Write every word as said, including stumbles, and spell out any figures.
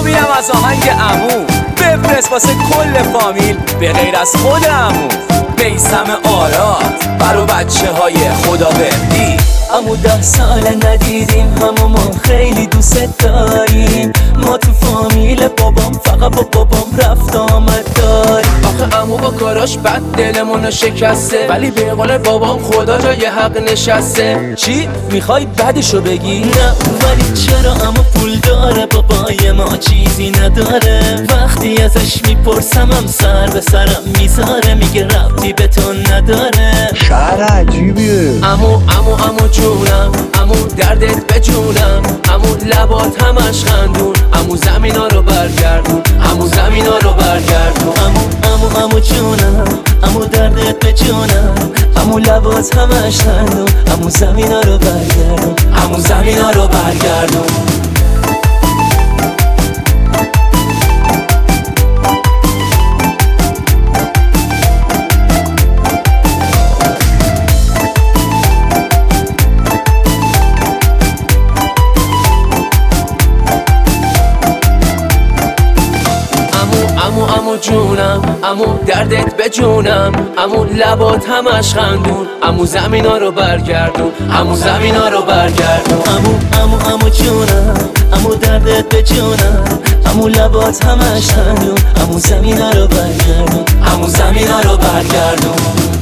میرم از آهنگ عمو بفرست واسه کل فامیل به غیر از خود عمو. میثم آراد برا بچه های خدا بندی. عمو ده ساله ندیدیم هممون خیلی دوست داریم. ما تو فامیل بابام فقط با بابام رفت آمد داریم. آخه عمو با کاراش بد دلمونو شکسته، ولی به قول بابام خدا جای حق نشسته. چی؟ میخوای بعدشو بگی؟ نه ولی چرا عمو پول داره بابای ما چیزی نداره. وقتی ازش میپرسم هم سر به سرم میذاره، میگه ربطی به تو نداره. شعر عجیبیه. عمو عمو عمو جونم، عمو دردت به جونم، عمو لبات همش خندون، عمو زمینا رو برگردون، عمو زمینا رو برگردون. عمو عمو عمو جونم، عمو دردت به جونم، عمو لبات همش خندون، عمو زمینا رو برگردون، عمو زمینا رو برگردون. عمو عمو جونم، عمو دردت به جونم، عمو لبات همش خندون، عمو زمینا رو برگردون، عمو زمینا رو برگردون. عمو عمو عمو جونم، عمو دردت به جونم، عمو لبات همش خندون، عمو زمینا رو برگردون، عمو زمینا رو برگردون.